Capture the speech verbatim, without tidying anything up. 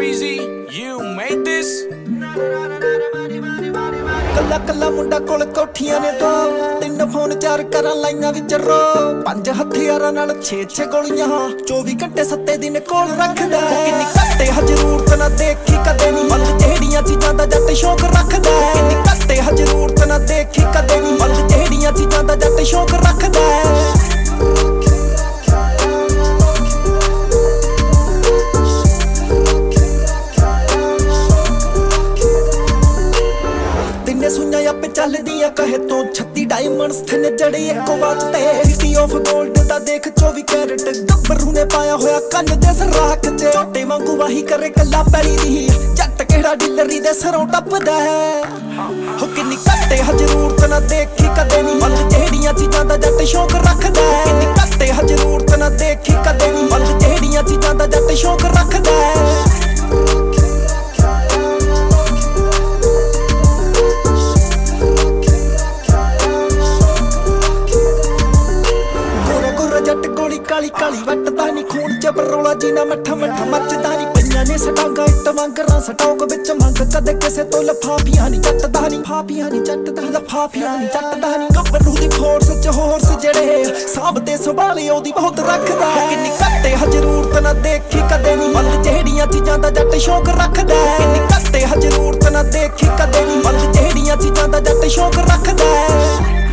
Breezy, you made this? ਕੱਲਾ ਕੱਲਾ ਮੁੰਡਾ ਕੋਲ ਕੋਠੀਆਂ ਨੇ ਦੋ ਤਿੰਨ ਫੋਨ ਚਾਰ ਕਰਾਂ ਲਾਈਆਂ ਵਿੱਚ ਰੋ ਪੰਜ ਹਥਿਆਰਾਂ ਨਾਲ ਛੇ ਛੇ ਗੋਲੀਆਂ ਚੌਵੀ ਘੰਟੇ ਸੱਤੇ ਦਿਨ ਕੋਲ ਰੱਖਦਾ ਕਿੰਨੀ ਘੱਟੇ ਹ ਜ਼ਰੂਰਤ ਨਾ ਦੇਖੀ ਕਦੇ ਨਹੀਂ ਮੱਲ ਜਿਹੜੀਆਂ ਚੀਜ਼ਾਂ ਦਾ ਜੱਟ ਸ਼ੌਕ ਰੱਖਦਾ ਕਿੰਨੀ ਘੱਟੇ ਹ ਜ਼ਰੂਰਤ ਨਾ ਦੇਖੀ ਕਦੇ ਨਹੀਂ ਮੱਲ ਜਿਹੜੀਆਂ ਚੀਜ਼ਾਂ ਦਾ ਜੱਟ ਸ਼ੌਕ ਰੱਖਦਾ ਸੁਈਆਂ ਆਪੇ ਚੱਲਦੀਆਂ ਕਹੇ ਤੋਂ ਛੱਤੀ ਡਾਇਮੰਡਸ ਥਨੇ ਜੜੇ ਇੱਕੋ ਵਾਚ ਤੇ ਸਿਟੀ ਆਫ 골ਡ ਦਾ ਦੇਖ ਚੌਵੀ ਕੈਰਟ ਗੱਭਰੂ ਨੇ ਪਾਇਆ ਹੋਇਆ ਕੰਨ ਦੇ ਸਰਾਖ ਚ ਝੋਟੇ ਵਾਂਗੂ ਵਾਹੀ ਕਰੇ ਕੱਲਾ ਪੈਲੀ ਦੀ ਜੱਟ ਕਿਹੜਾ ਡੀਲਰੀ ਦੇ ਸਰੋਂ ਟੱਪਦਾ ਹੈ ਹੋ ਕਿੰਨੀ ਘੱਟੇ ਹ ਜ਼ਰੂਰਤ ਨਾ ਦੇਖੀ ਕਦੇ ਨਹੀਂ ਮੱਲ ਜਿਹੜੀਆਂ ਚੀਜ਼ਾਂ ਦਾ ਜੱਟ ਸ਼ੌਕ ਰੱਖਦਾ ਕਿੰਨੀ ਘੱਟੇ ਹ ਜ਼ਰੂਰਤ ਨਾ ਦੇਖੀ ਕਦੇ ਨਹੀਂ ਮੱਲ ਜਿਹੜੀਆਂ ਚੀਜ਼ਾਂ ਦਾ ਜੱਟ ਸ਼ੌਕ ਰੱਖਦਾ ਕਾਲੀ ਕਾਲੀ ਵੱਟਦਾ ਨੀ ਖੂਨ ਚ ਬਰੋਲਾ ਜੀਨਾ ਮੱਠਾ ਮੱਠਾ ਮੱਚਦਾ ਨੀ ਪਈਆਂ ਨੇ ਸਟਾਂਗਾ ਇੱਟ ਵਾਂਗਰਾਂ ਸਟੌਕ ਵਿੱਚ ਮੰਗ ਕਦੇ ਕਿਸੇ ਤੋਂ ਲਫਾਫੀਆਂ ਨੀ ਚੱਟਦਾ ਨੀ ਫਾਫੀਆਂ ਨੀ ਚੱਟਦਾ ਲਫਾਫੀਆਂ ਨੀ ਚੱਟਦਾ ਨੀ ਗੱਭਰੂ ਦੀ ਫੋਰਸ ਚ ਹੋਰਸ ਜਿਹੜੇ ਸਾਂਭ ਤੇ ਸੰਭਾਲੇ ਉਹਦੀ ਬਹੁਤ ਰੱਖਦਾ ਕਿੰਨੀ ਘੱਟੇ ਹ ਜ਼ਰੂਰਤ ਨਾ ਦੇਖੀ ਕਦੇ ਨੀ ਮੱਲ ਜਿਹੜੀਆਂ ਚੀਜ਼ਾਂ ਦਾ ਜੱਟ ਸ਼ੌਕ ਰੱਖਦਾ ਕਿੰਨੀ ਘੱਟੇ ਹ ਜ਼ਰੂਰਤ ਨਾ ਦੇਖੀ ਕਦੇ ਨੀ ਮੱਲ ਜਿਹੜੀਆਂ ਚੀਜ਼ਾਂ ਦਾ ਜੱਟ ਸ਼ੌਕ ਰੱਖਦਾ